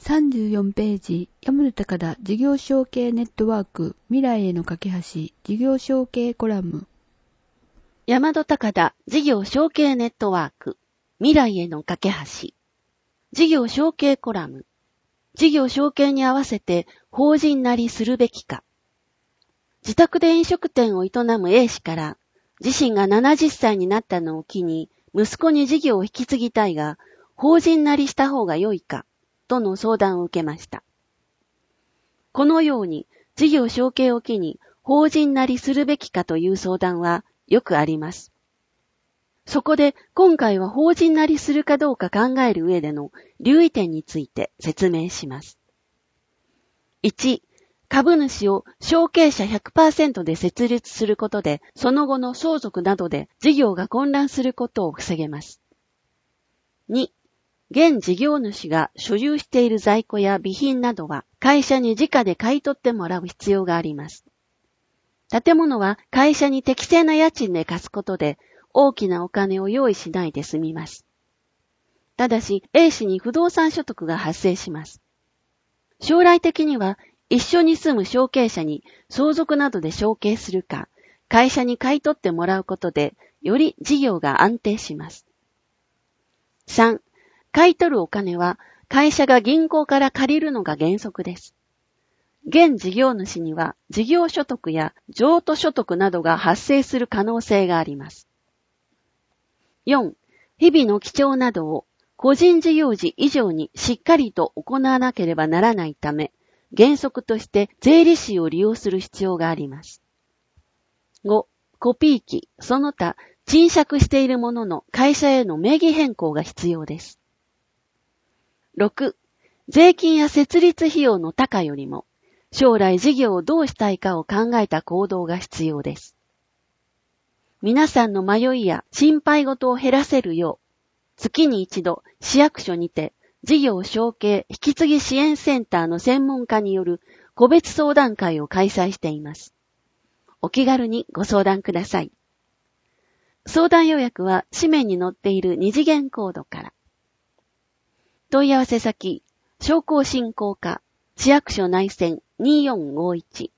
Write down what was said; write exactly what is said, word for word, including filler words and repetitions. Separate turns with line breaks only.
さんじゅうよんページ、山野高田事業承継ネットワーク未来への架け橋事業承継コラム。
山戸高田事業承継ネットワーク未来への架け橋事業承継コラム。事業承継に合わせて法人なりするべきか。自宅で飲食店を営む A 氏から自身がななじゅっさいになったのを機に息子に事業を引き継ぎたいが法人なりした方が良いかとの相談を受けました。このように事業承継を機に法人なりするべきかという相談はよくあります。そこで今回は法人なりするかどうか考える上での留意点について説明します。いち、株主を承継者 ひゃくパーセント で設立することで、その後の相続などで事業が混乱することを防げます。に、現事業主が所有している在庫や備品などは会社に直で買い取ってもらう必要があります。建物は会社に適正な家賃で貸すことで大きなお金を用意しないで済みます。ただし A 氏に不動産所得が発生します。将来的には一緒に住む承継者に相続などで承継するか、会社に買い取ってもらうことでより事業が安定します。さん、買い取るお金は会社が銀行から借りるのが原則です。現事業主には事業所得や譲渡所得などが発生する可能性があります。よん、日々の記帳などを個人事業時以上にしっかりと行わなければならないため、原則として税理士を利用する必要があります。ご、コピー機、その他、賃借しているものの会社への名義変更が必要です。ろく、税金や設立費用の高よりも、将来事業をどうしたいかを考えた行動が必要です。皆さんの迷いや心配事を減らせるよう、月に一度市役所にて事業承継引き継ぎ支援センターの専門家による個別相談会を開催しています。お気軽にご相談ください。相談予約は紙面に載っている二次元コードから。問い合わせ先、商工振興課、市役所内線にーよんごいち